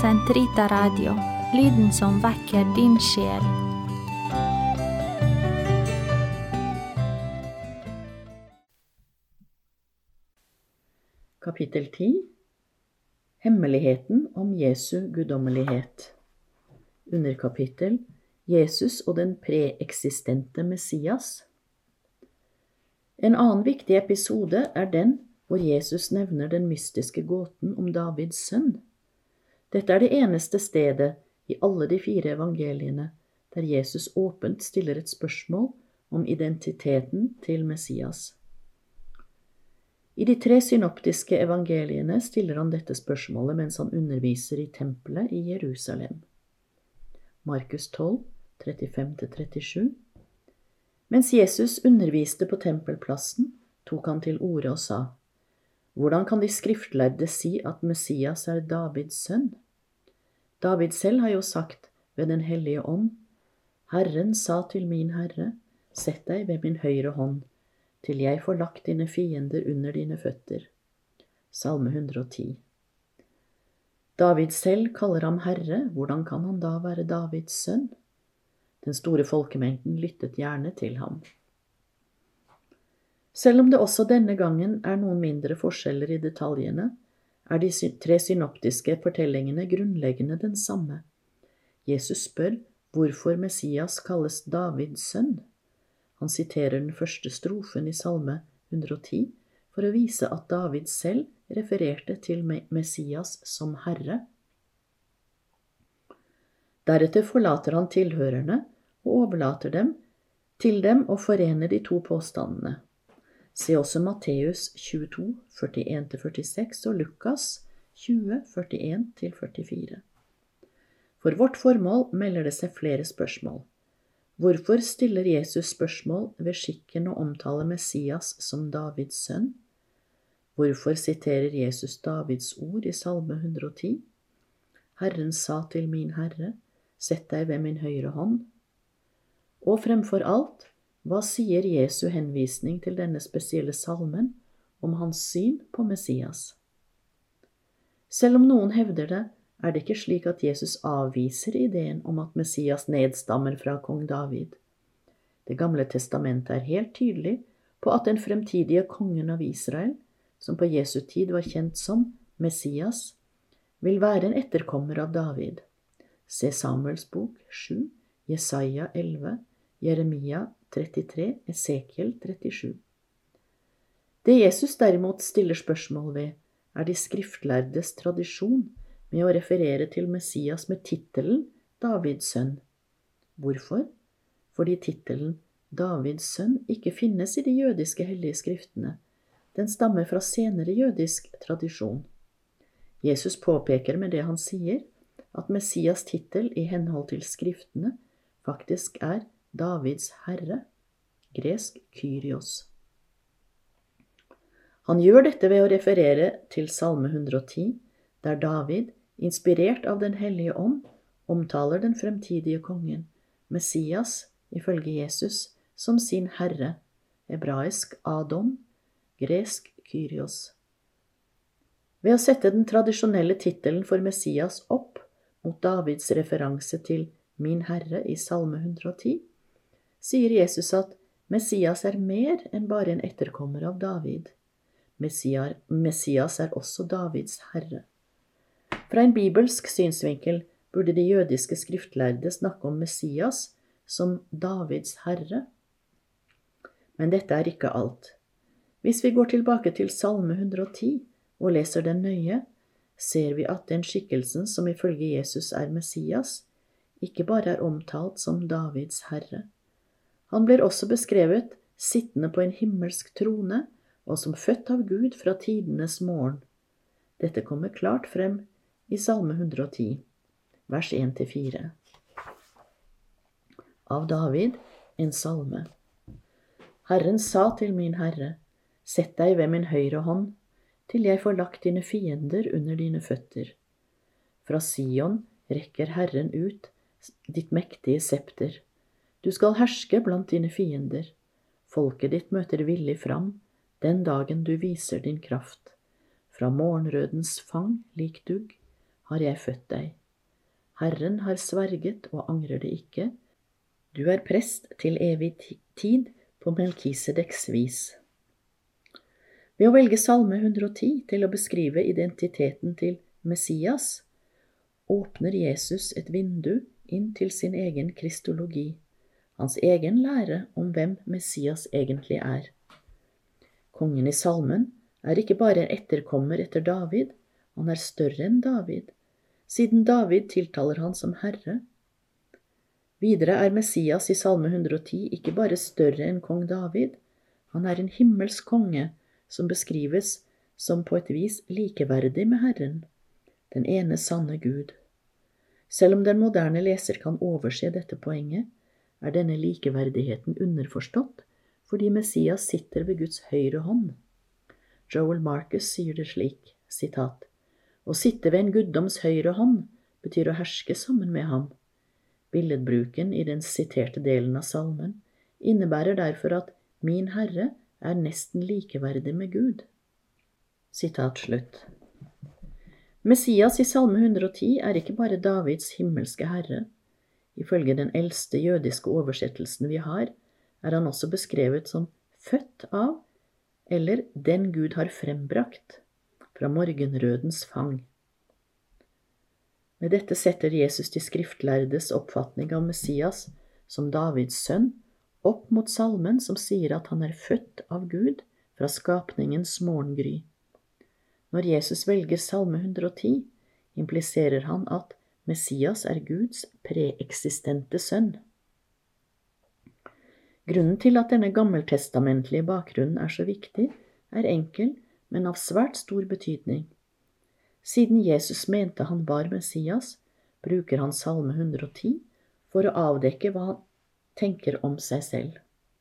Sentrita Radio, lyden som vekker din sjel. Kapittel 10. Hemmeligheten om Jesu guddommelighet. Underkapittel Jesus og den preeksistente Messias. En annen viktig episode er den hvor Jesus nevner den mystiske gåten om Davids sønn. Dette er det eneste stedet i alle de 4 evangeliene der Jesus åpent stiller et spørsmål om identiteten til Messias. I de 3 synoptiske evangeliene stiller han dette spørsmålet mens han underviser i tempelet i Jerusalem. Markus 12, 35-37. Mens Jesus underviste på tempelplassen, tok han til orde og sa: «Hvordan kan de skriftlærde si at Messias er Davids sønn? David selv har jo sagt ved den hellige ånd: Herren sa til min Herre, sett deg ved min høyre hånd, til jeg får lagt dine fiender under dine føtter. Salme 110. David selv kaller ham Herre, hvordan kan han da være Davids sønn? Den store folkemengden lyttet gjerne til ham. Selv om det også denne gangen er noen mindre forskjeller i detaljene, er de 3 synoptiske fortellingene grunnleggende den samme. Jesus spør hvorfor Messias kalles Davids sønn. Han siterer den første strofen i Salme 110 for å vise at David selv refererte til Messias som Herre. Deretter forlater han tilhørerne og overlater dem til dem og forener de 2 påstandene. Se også Matteus 22, 41-46 og Lukas 20, 41-44. For vårt formål melder det seg flere spørsmål. Hvorfor stiller Jesus spørsmål ved skikken å omtale Messias som Davids sønn? Hvorfor siterer Jesus Davids ord i Salme 110? Herren sa til min Herre, sett deg ved min høyre hånd. Og fremfor alt, hva sier Jesu henvisning til denne spesielle salmen om hans syn på Messias? Selv om noen hevder det, er det ikke slik at Jesus avviser ideen om at Messias nedstammer fra kong David. Det gamle testamentet er helt tydelig på at den fremtidige kongen av Israel, som på Jesu tid var kjent som Messias, vil være en etterkommer av David. Se Samuels bok 7, Jesaja 11, Jeremia 33, Esekiel 37. Det Jesus derimot stiller spørsmål ved, er de skriftlærdes tradisjon med å referere til Messias med tittelen Davids sønn. Hvorfor? Fordi tittelen Davids sønn ikke finnes i de jødiske hellige skriftene. Den stammer fra senere jødisk tradisjon. Jesus påpeker med det han sier, at Messias tittel i henhold til skriftene faktisk er Davids Herre, gresk Kyrios. Han gjør dette ved å referere til Salme 110, der David, inspirert av den hellige ånd, omtaler den fremtidige kongen, Messias, ifølge Jesus, som sin Herre, hebraisk Adon, gresk Kyrios. Ved å sette den tradisjonelle tittelen for Messias opp mot Davids referanse til min Herre i Salme 110, sier Jesus at Messias er mer enn bare en etterkommer av David. Messias er også Davids Herre. Fra en bibelsk synsvinkel burde de jødiske skriftlærde snakke om Messias som Davids Herre. Men dette er ikke alt. Hvis vi går tilbake til Salme 110 og leser den nøye, ser vi at den skikkelsen som ifølge Jesus er Messias, ikke bare er omtalt som Davids Herre. Han blir også beskrevet sittende på en himmelsk trone og som født av Gud fra tidenes morgen. Dette kommer klart frem i Salme 110, vers 1-4. Av David, en salme. Herren sa til min Herre, sett deg ved min høyre hånd, til jeg får lagt dine fiender under dine føtter. Fra Sion rekker Herren ut ditt mektige septer. Du skal herske blant dine fiender. Folket ditt møter villig fram, den dagen du viser din kraft. Fra morgenrødens fang lik dugg, har jeg født deg. Herren har sverget og angrer det ikke. Du er prest til evig tid på Melkisedeks vis. Ved å velge Salme 110 til å beskrive identiteten til Messias, åpner Jesus et vindu inn til sin egen kristologi, hans egen lære om hvem Messias egentlig er. Kongen i salmen er ikke bare en etterkommer etter David, han er større enn David, siden David tiltaler han som herre. Videre er Messias i salme 110 ikke bare større enn kong David, han er en himmelsk konge som beskrives som på et vis likeverdig med Herren, den ene sanne Gud. Selv om den moderne leser kan overse dette poenget, er denne likeverdigheten underforstått, fordi Messias sitter ved Guds høyre hånd. Joel Marcus sier det slik, sitat, «Å sitte ved en guddoms høyre hånd betyr å herske sammen med ham. Billedbruken i den siterte delen av salmen innebærer derfor at min Herre er nesten likeverdig med Gud.» Sitat slutt. Messias i salme 110 er ikke bare Davids himmelske herre. Ifølge den eldste jødiske oversettelsen vi har, er han også beskrevet som født av, eller den Gud har frembrakt, fra morgenrødens fang. Med dette setter Jesus de skriftlærdes oppfatning av Messias som Davids sønn opp mot salmen som sier at han er født av Gud fra skapningens morgengry. Når Jesus velger salme 110, impliserer han at Messias er Guds preeksistente sønn. Grunnen til at denne gammeltestamentlige bakgrunnen er så viktig, er enkel, men av svært stor betydning. Siden Jesus mente han var Messias, bruker han salme 110 for å avdekke hva han tenker om seg selv.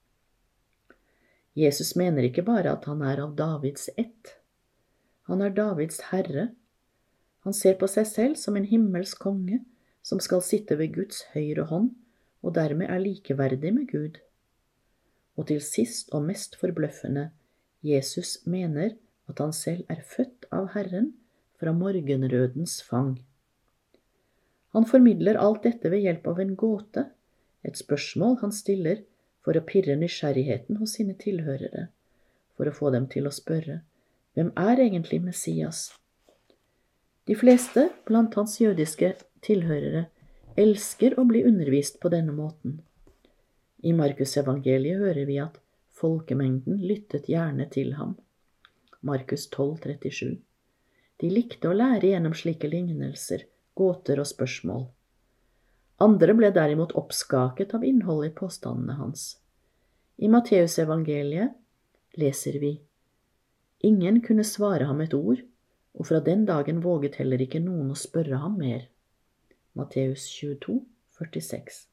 Jesus mener ikke bare at han er av Davids ett. Han er Davids herre. Han ser på seg selv som en himmelsk konge som skal sitte ved Guds høyre hånd og dermed er likeverdig med Gud. Og til sist og mest forbløffende, Jesus mener at han selv er født av Herren fra morgenrødens fang. Han formidler alt dette ved hjelp av en gåte, et spørsmål han stiller for å pirre nysgjerrigheten hos sine tilhørere, for å få dem til å spørre, hvem er egentlig Messias? De fleste blant hans jødiske tilhørere elsker å bli undervist på denne måten. I Markus evangeliet hører vi at folkemengden lyttet gjerne til ham. Markus 12:37. De likte å lære gjennom slike lignelser, gåter og spørsmål. Andre ble derimot oppskaket av innholdet i påstandene hans. I Matteus evangeliet leser vi, ingen kunne svare ham et ord, og fra den dagen våget heller ikke noen å spørre ham mer. Matteus 22:46.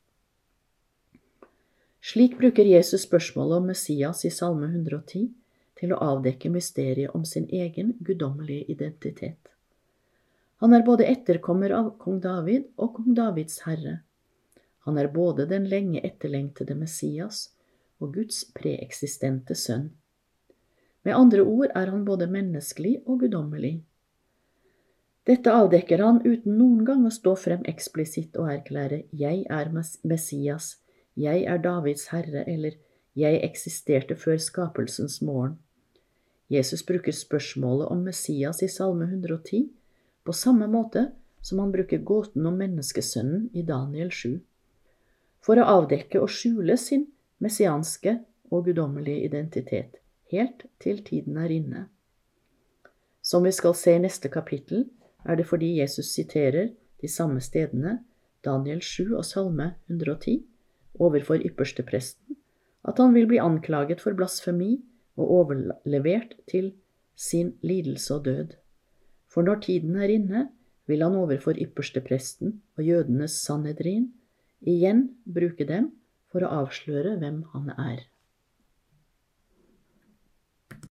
Slik bruker Jesus spørsmålet om Messias i salme 110 til å avdekke mysteriet om sin egen guddommelige identitet. Han er både etterkommer av kong David og kong Davids herre. Han er både den lenge etterlengtede Messias og Guds preeksistente sønn. Med andre ord er han både menneskelig og guddommelig. Dette avdekker han uten noen gang å stå frem eksplisitt og erklære «Jeg er Messias», «Jeg er Davids herre» eller «Jeg eksisterte før skapelsens morgen». Jesus bruker spørsmålet om Messias i salme 110 på samme måte som han bruker gåten om menneskesønnen i Daniel 7, for å avdekke og skjule sin messianske og guddommelige identitet, helt til tiden er inne. Som vi skal se i neste kapittel, er det fordi Jesus siterer de samme stedene, Daniel 7 og salme 110, overfor ypperstepresten, at han vil bli anklaget for blasfemi og overlevert til sin lidelse og død. For når tiden er inne, vil han overfor ypperstepresten og jødenes Sanhedrin igjen bruke dem for å avsløre hvem han er.